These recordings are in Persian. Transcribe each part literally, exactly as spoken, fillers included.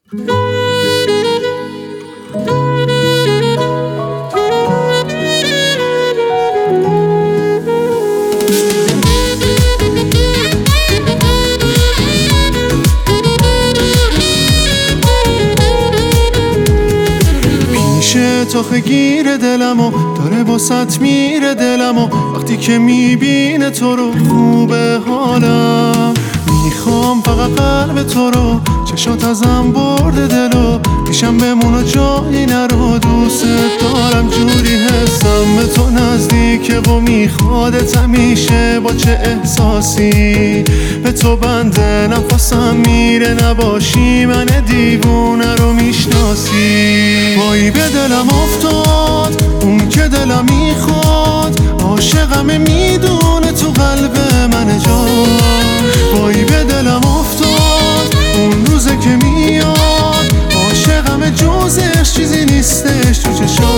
تا خگیر دلمو داره واسط میره دلمو وقتی که میبینه تو رو خوبه حالم میخوام فقط قلب تو رو چشات ازم برده دلو پیشم بمون و جایی نرو دوست دارم جوری حسم به تو نزدیکه و میخوادت همیشه با چه احساسی به تو بنده نفسم میره نباشی من دیوونه رو میشناسی وای به دلم افتاد اون که دلم میخواد عاشقم میدونه تو قلب من جا وای به دلم افتاد اون روزه که میاد عاشقم جوزش چیزی نیستش تو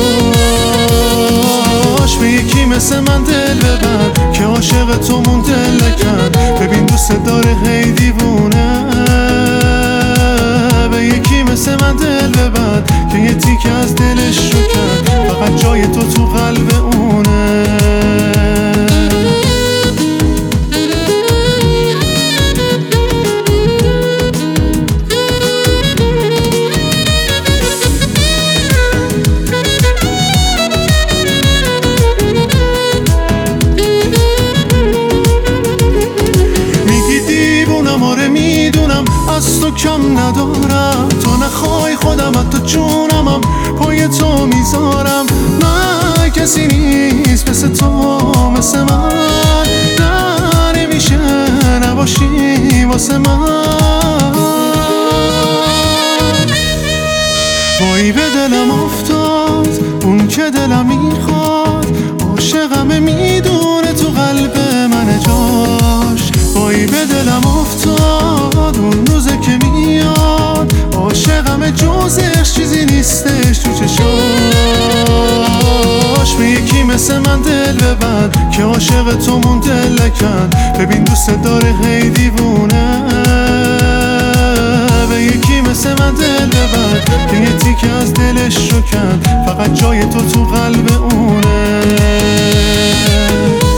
چشاش به یکی مثل من دل ببند که عاشق تو مونده لکن ببین دوست داره هی دیوونه به یکی مثل من دل ببند که یه تیک از دلش رو کرد فقط جای تو تو قلب اونه از تو کم ندارم تو نخوای خودم حتی جونمم پای تو میذارم من کسی نیست مثل تو مثل من نه نمیشه نباشی واسه من وای به دلم افتاد اون که دلم میخواد عاشقم میدونه تو قلب من جاش وای به دلم افتاد اون روزه که میاد عاشقم جوزش چیزی نیستش تو چشاش به یکی مثل من دل ببند که عاشق تو مونده لکن ببین دوست داره هی دیوونه به یکی مثل من دل ببند که یه تیک از دلش رو کن فقط جای تو تو قلب اونه